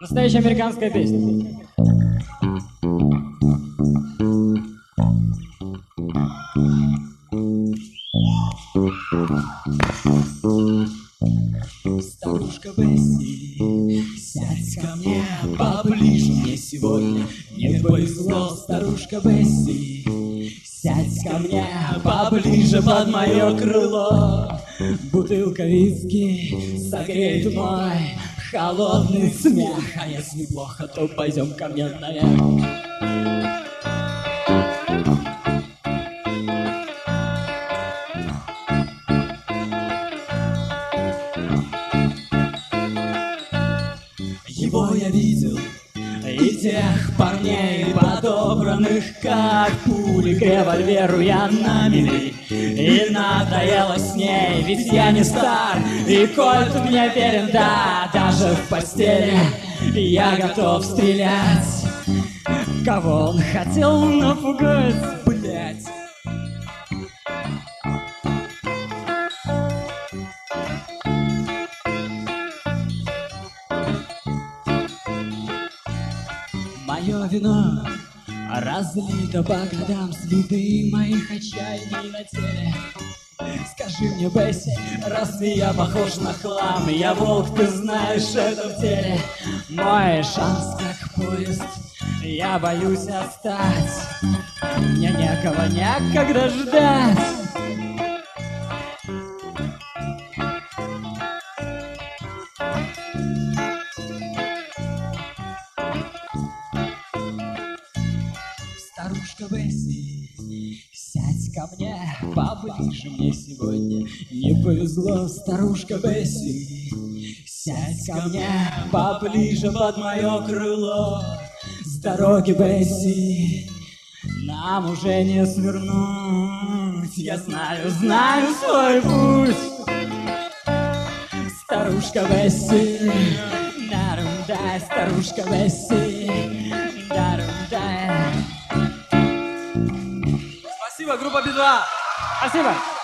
Настоящая американская песня. Старушка Бесси, сядь ко мне поближе, мне сегодня не повезло. Старушка Бесси, сядь ко мне поближе под мое крыло. Бутылка виски согреет мой холодный смех, а если плохо, то пойдем ко мне наверх. Его я видел, и тех парней, подобранных как пули к револьверу, я на мели. И надоело с ней, ведь я не стар, и Кольт мне верен, да, даже в постели я готов стрелять. Кого он хотел напугать, блять? Мое вино разлито по годам, следы моих отчаяний на теле. Скажи мне, Бесси, разве я похож на хлам? Я волк, ты знаешь это в теле. Мой шанс как поезд, я боюсь отстать. Мне некого некогда ждать. Старушка Бесси, сядь ко мне поближе, мне сегодня не повезло. Старушка Бесси, сядь ко мне поближе под мое крыло. С дороги, Бесси, нам уже не свернуть. Я знаю свой путь. Старушка Бесси, дарундай, старушка Бесси, дарундай. Спасибо, группа Би-2. Спасибо.